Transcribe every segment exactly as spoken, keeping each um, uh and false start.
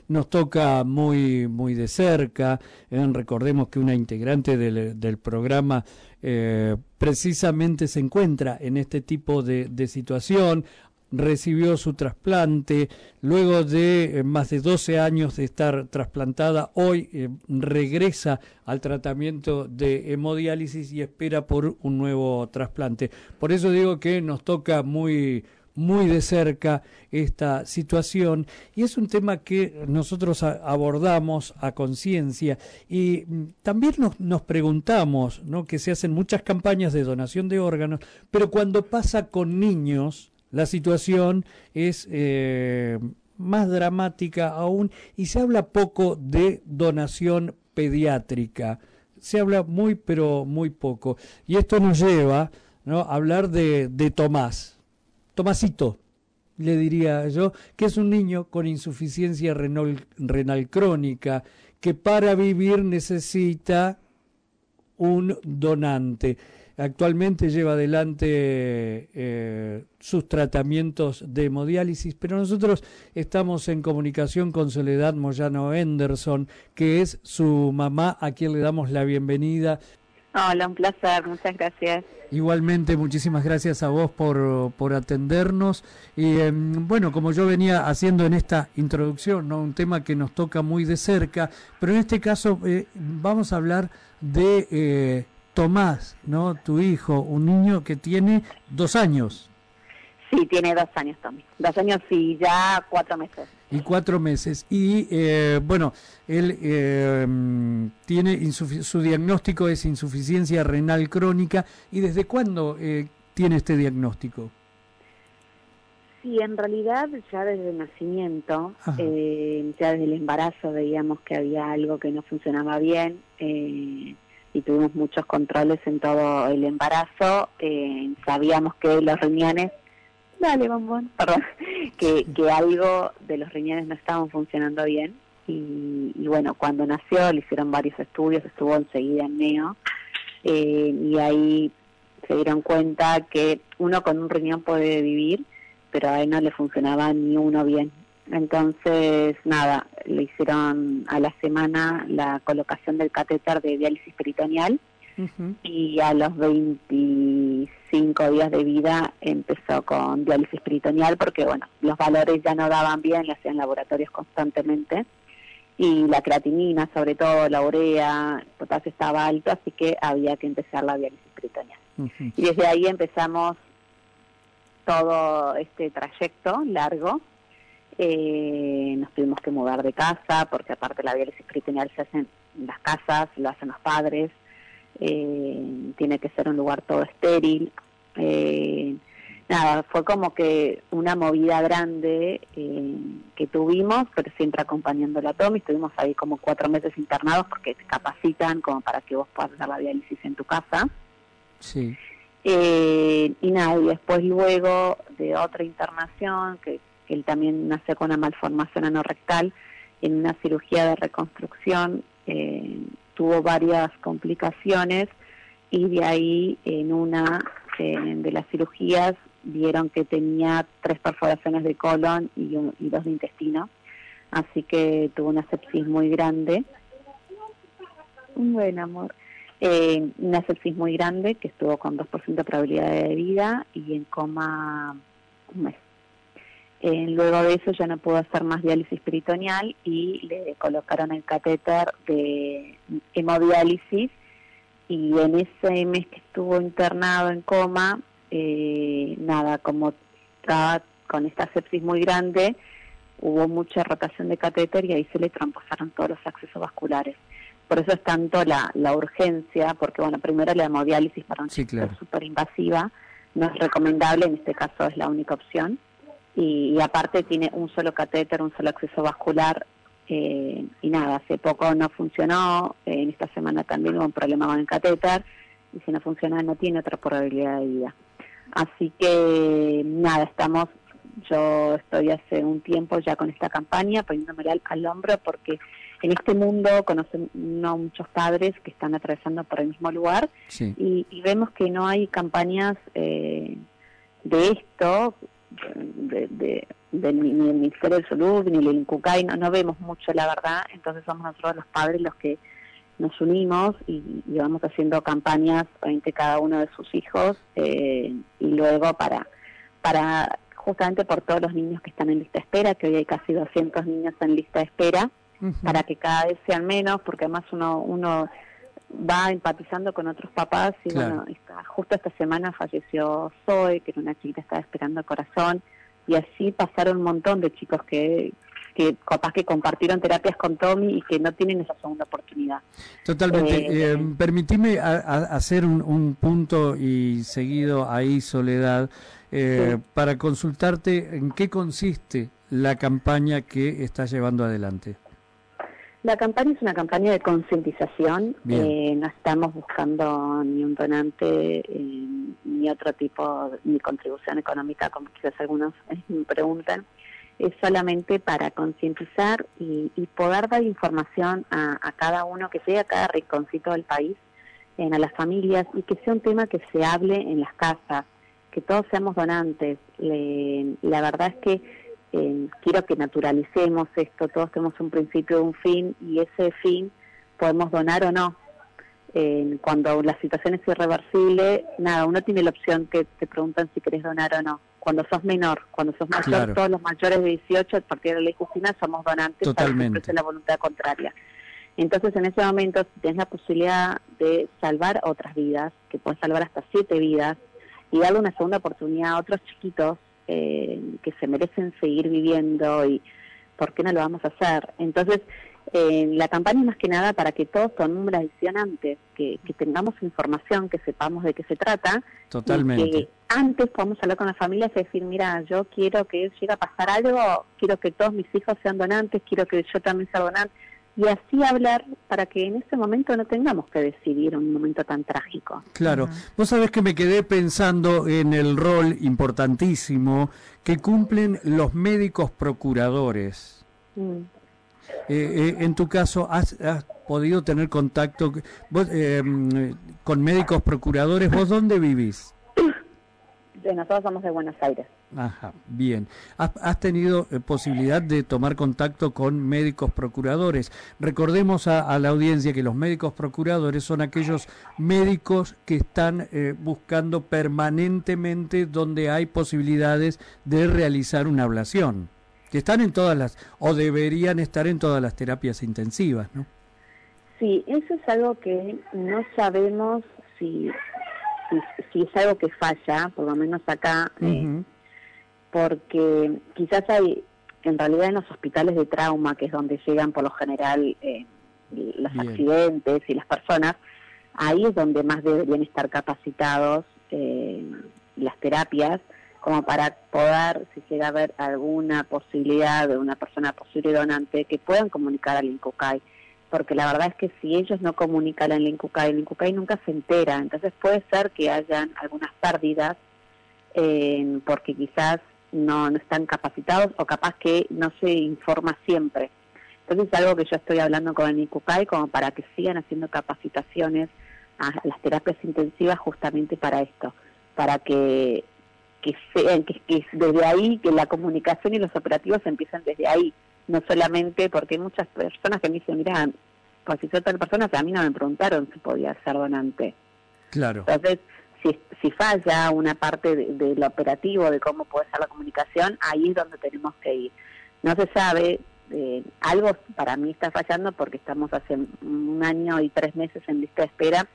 nos toca muy muy de cerca. Eh, recordemos que una integrante del, del programa eh, precisamente se encuentra en este tipo de, de situación. Recibió su trasplante, luego de eh, más de doce años de estar trasplantada, hoy eh, regresa al tratamiento de hemodiálisis y espera por un nuevo trasplante. Por eso digo que nos toca muy, muy de cerca esta situación, y es un tema que nosotros a, abordamos a conciencia, y mm, también nos, nos preguntamos, ¿no?, que se hacen muchas campañas de donación de órganos, pero cuando pasa con niños, la situación es eh, más dramática aún, y se habla poco de donación pediátrica. Se habla muy, pero muy poco. Y esto nos lleva, ¿no?, a hablar de, de Tomás. Tomasito, le diría yo, que es un niño con insuficiencia renal, renal crónica, que para vivir necesita un donante. Actualmente lleva adelante eh, sus tratamientos de hemodiálisis, pero nosotros estamos en comunicación con Soledad Moyano Henderson, que es su mamá, a quien le damos la bienvenida. Hola, un placer, muchas gracias. Igualmente, muchísimas gracias a vos por, por atendernos. Y eh, bueno, como yo venía haciendo en esta introducción, ¿no?, un tema que nos toca muy de cerca, pero en este caso eh, vamos a hablar de eh, Tomás, ¿no?, tu hijo, un niño que tiene dos años. Sí, tiene dos años, Tommy. Dos años y ya cuatro meses. Y cuatro meses. Y eh, bueno, él eh, tiene insufic- su diagnóstico es insuficiencia renal crónica. ¿Y desde cuándo eh, tiene este diagnóstico? Sí, en realidad ya desde el nacimiento, eh, ya desde el embarazo veíamos que había algo que no funcionaba bien, eh, y tuvimos muchos controles en todo el embarazo. Eh, sabíamos que los riñones, dale bombón, perdón, que, que algo de los riñones no estaban funcionando bien, y, y bueno, cuando nació le hicieron varios estudios, estuvo enseguida en Neo, eh, y ahí se dieron cuenta que uno con un riñón puede vivir, pero a él no le funcionaba ni uno bien. Entonces, nada, le hicieron a la semana la colocación del catéter de diálisis peritoneal, uh-huh. y a los veinticinco días de vida empezó con diálisis peritoneal, porque bueno, los valores ya no daban bien, le hacían laboratorios constantemente, y la creatinina, sobre todo la urea, el potasio estaba alto, así que había que empezar la diálisis peritoneal. Uh-huh. Y desde ahí empezamos todo este trayecto largo. Eh, nos tuvimos que mudar de casa, porque aparte la diálisis peritoneal se hace en las casas, lo hacen los padres, eh, tiene que ser un lugar todo estéril. Eh, nada, fue como que una movida grande eh, que tuvimos, pero siempre acompañándolo a Tommy. Estuvimos ahí como cuatro meses internados, porque te capacitan como para que vos puedas hacer la diálisis en tu casa. Sí. Eh, y nada, y después luego de otra internación, que, que él también nació con una malformación anorrectal, en una cirugía de reconstrucción, eh, tuvo varias complicaciones, y de ahí en una eh, de las cirugías vieron que tenía tres perforaciones de colon y, un, y dos de intestino, así que tuvo una sepsis muy grande. Un buen amor. Eh, una sepsis muy grande, que estuvo con dos por ciento de probabilidad de vida y en coma un mes. Eh, luego de eso ya no pudo hacer más diálisis peritoneal y le colocaron el catéter de hemodiálisis, y en ese mes que estuvo internado en coma, eh, nada, como estaba con esta sepsis muy grande, hubo mucha rotación de catéter y ahí se le trombosaron todos los accesos vasculares. Por eso es tanto la, la urgencia, porque bueno, primero la hemodiálisis para un chico es súper invasiva, no es recomendable, en este caso es la única opción, y, y aparte tiene un solo catéter, un solo acceso vascular, eh, y nada, hace poco no funcionó, eh, en esta semana también hubo un problema con el catéter, y si no funciona no tiene otra probabilidad de vida. Así que nada, estamos, yo estoy hace un tiempo ya con esta campaña, poniéndome al, al hombro, porque en este mundo conocen no muchos padres que están atravesando por el mismo lugar, sí. y, y vemos que no hay campañas eh, de esto, de, de del, ni del Ministerio de Salud ni del INCUCAI, no, no vemos mucho, la verdad. Entonces somos nosotros los padres los que nos unimos y, y vamos haciendo campañas entre cada uno de sus hijos, eh, y luego para para justamente por todos los niños que están en lista de espera, que hoy hay casi doscientos niños en lista de espera, uh-huh. para que cada vez sean menos, porque además uno uno va empatizando con otros papás y claro. bueno, esta, justo esta semana falleció Zoe, que era una chiquita que estaba esperando el corazón, y así pasaron un montón de chicos que que capaz que compartieron terapias con Tommy y que no tienen esa segunda oportunidad. Totalmente. Eh, eh, permitime a, a hacer un, un punto y seguido ahí, Soledad, eh, sí. para consultarte en qué consiste la campaña que estás llevando adelante. La campaña es una campaña de concientización. Eh, no estamos buscando ni un donante, eh, ni otro tipo, ni contribución económica, como quizás algunos eh, me preguntan. Es solamente para concientizar y, y poder dar información a, a cada uno, que llegue a cada rinconcito del país, en, a las familias, y que sea un tema que se hable en las casas, que todos seamos donantes. Le, la verdad es que eh, quiero que naturalicemos esto, todos tenemos un principio, un fin, y ese fin podemos donar o no. Eh, cuando la situación es irreversible, nada, uno tiene la opción que te preguntan si querés donar o no. Cuando sos menor, cuando sos mayor, claro. todos los mayores de dieciocho, a partir de la ley Justina, somos donantes. Totalmente. Para que la voluntad contraria. Entonces, en ese momento, si tienes la posibilidad de salvar otras vidas, que puedes salvar hasta siete vidas, y darle una segunda oportunidad a otros chiquitos eh, que se merecen seguir viviendo, y ¿por qué no lo vamos a hacer? Entonces, eh, la campaña es más que nada para que todos tomemos la decisión antes, que, que tengamos información, que sepamos de qué se trata. Totalmente. Y que antes podamos hablar con las familias y decir, mira, yo quiero que llegue a pasar algo, quiero que todos mis hijos sean donantes, quiero que yo también sea donante, y así hablar para que en ese momento no tengamos que decidir un momento tan trágico. Claro. Uh-huh. Vos sabés que me quedé pensando en el rol importantísimo que cumplen los médicos procuradores. Mm. Eh, eh, en tu caso, ¿has, has podido tener contacto vos, eh, con médicos procuradores? ¿Vos dónde vivís? Nosotros somos de Buenos Aires. Ajá, bien. ¿Has, has tenido eh, posibilidad de tomar contacto con médicos procuradores? Recordemos a, a la audiencia que los médicos procuradores son aquellos médicos que están eh, buscando permanentemente donde hay posibilidades de realizar una ablación, que están en todas las, o deberían estar en todas las terapias intensivas, ¿no? Sí, eso es algo que no sabemos si... Si, si es algo que falla, por lo menos acá, uh-huh. eh, porque quizás hay, en realidad en los hospitales de trauma, que es donde llegan por lo general eh, los Bien. accidentes y las personas, ahí es donde más deberían estar capacitados eh, las terapias, como para poder, si llega a haber alguna posibilidad de una persona posible donante, que puedan comunicar al INCUCAI. Porque la verdad es que si ellos no comunican al INCUCAI, el INCUCAI nunca se entera. Entonces puede ser que hayan algunas pérdidas eh, porque quizás no, no están capacitados, o capaz que no se informa siempre. Entonces es algo que yo estoy hablando con el INCUCAI como para que sigan haciendo capacitaciones a las terapias intensivas justamente para esto, para que, que, se, que, que desde ahí, que la comunicación y los operativos empiecen desde ahí. No solamente, porque hay muchas personas que me dicen, mira, pues si soy tal persona, a mí no me preguntaron si podía ser donante. Claro. Entonces, si, si falla una parte del de, de operativo, de cómo puede ser la comunicación, ahí es donde tenemos que ir. No se sabe, eh, algo para mí está fallando porque estamos hace un año y tres meses en lista de espera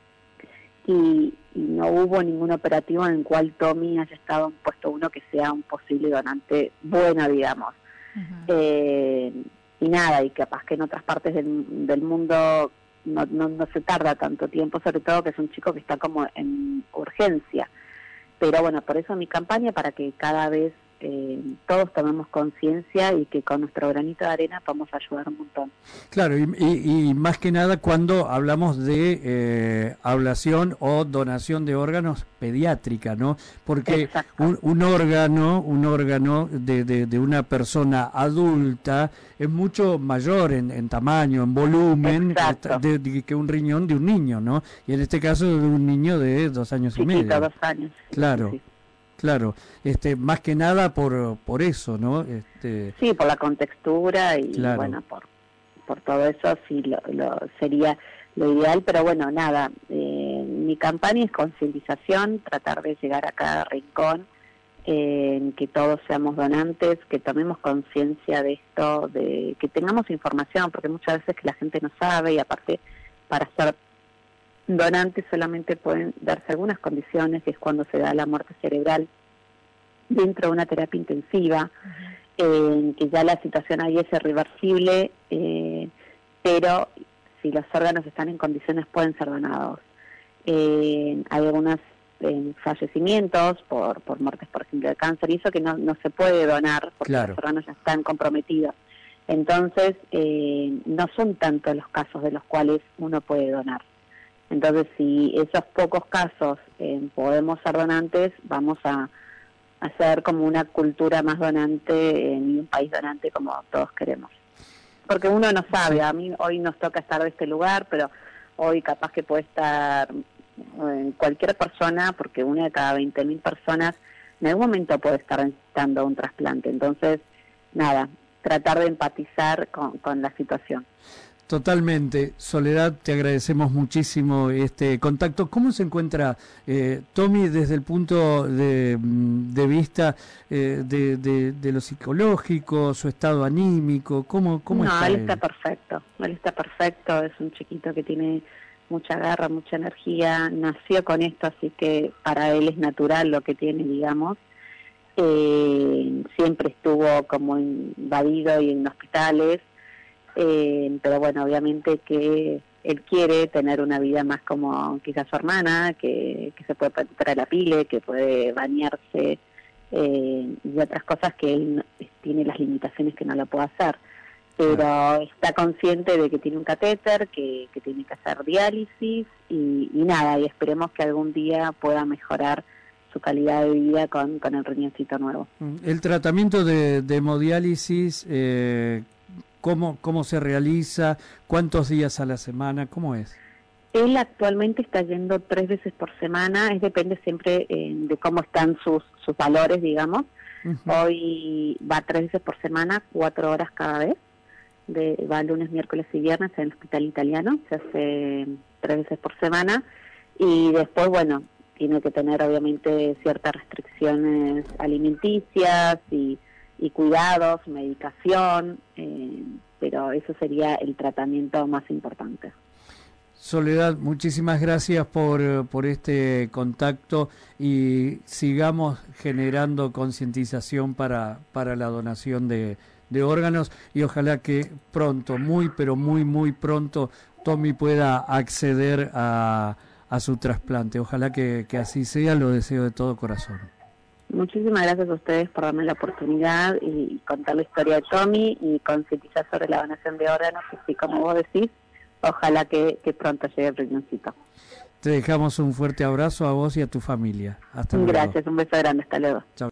y, y no hubo ningún operativo en el cual Tommy haya estado en puesto uno que sea un posible donante bueno, digamos. Uh-huh. Eh, y nada, y capaz que en otras partes del, del mundo no, no, no se tarda tanto tiempo, sobre todo que es un chico que está como en urgencia. Pero bueno, por eso mi campaña, para que cada vez eh, todos tomemos conciencia y que con nuestro granito de arena podamos ayudar un montón. Claro, y, y, y más que nada cuando hablamos de eh, ablación o donación de órganos pediátrica, ¿no? Porque un, un órgano, un órgano de, de, de una persona adulta es mucho mayor en, en tamaño, en volumen, de, de, que un riñón de un niño, ¿no? Y en este caso de un niño de dos años Chiquito, y medio. dos años. Claro. Sí, sí. claro. Este, más que nada por por eso, ¿no? Este... Sí, por la contextura y claro. bueno, por por todo eso sí lo, lo sería lo ideal, pero bueno, nada, eh, mi campaña es concientización, tratar de llegar a cada rincón, eh, que todos seamos donantes, que tomemos conciencia de esto, de que tengamos información, porque muchas veces que la gente no sabe y aparte para ser donantes solamente pueden darse algunas condiciones, que es cuando se da la muerte cerebral dentro de una terapia intensiva, uh-huh. eh, que ya la situación ahí es irreversible, eh, pero si los órganos están en condiciones pueden ser donados. Eh, hay algunos eh, fallecimientos por, por muertes, por ejemplo, de cáncer, y eso que no, no se puede donar porque claro. los órganos ya están comprometidos. Entonces, eh, no son tantos los casos de los cuales uno puede donar. Entonces, si esos pocos casos eh, podemos ser donantes, vamos a hacer como una cultura más donante en un país donante como todos queremos. Porque uno no sabe, a mí hoy nos toca estar de este lugar, pero hoy capaz que puede estar en cualquier persona, porque una de cada veinte mil personas en algún momento puede estar necesitando un trasplante. Entonces, nada, tratar de empatizar con, con la situación. Totalmente. Soledad, te agradecemos muchísimo este contacto. ¿Cómo se encuentra eh, Tommy desde el punto de, de vista eh, de, de, de lo psicológico, su estado anímico? ¿Cómo, cómo no, está él? él? está perfecto. Él está perfecto. Es un chiquito que tiene mucha garra, mucha energía. Nació con esto, así que para él es natural lo que tiene, digamos. Eh, siempre estuvo como invadido y en hospitales. Eh, pero bueno, obviamente que él quiere tener una vida más como quizás su hermana, que, que se puede traer la pile, que puede bañarse eh, y otras cosas que él no, tiene las limitaciones que no lo puede hacer. Pero claro. está consciente de que tiene un catéter, que, que tiene que hacer diálisis y, y nada, y esperemos que algún día pueda mejorar su calidad de vida con, con el riñoncito nuevo. El tratamiento de, de hemodiálisis... Eh... ¿Cómo, ¿Cómo se realiza? ¿Cuántos días a la semana? ¿Cómo es? Él actualmente está yendo tres veces por semana, es depende siempre eh, de cómo están sus, sus valores, digamos. Uh-huh. Hoy va tres veces por semana, cuatro horas cada vez. De, va lunes, miércoles y viernes en el hospital italiano, se hace tres veces por semana. Y después, bueno, tiene que tener obviamente ciertas restricciones alimenticias y... y cuidados, medicación, eh, pero eso sería el tratamiento más importante. Soledad, muchísimas gracias por, por este contacto y sigamos generando concientización para, para la donación de, de órganos y ojalá que pronto, muy pero muy muy pronto, Tommy pueda acceder a, a su trasplante. Ojalá que, que así sea, lo deseo de todo corazón. Muchísimas gracias a ustedes por darme la oportunidad y contar la historia de Tommy y concientizar sobre la donación de órganos, que sí, como vos decís, ojalá que, que pronto llegue el riñoncito. Te dejamos un fuerte abrazo a vos y a tu familia. Hasta luego. Gracias, un beso grande, hasta luego. Chao.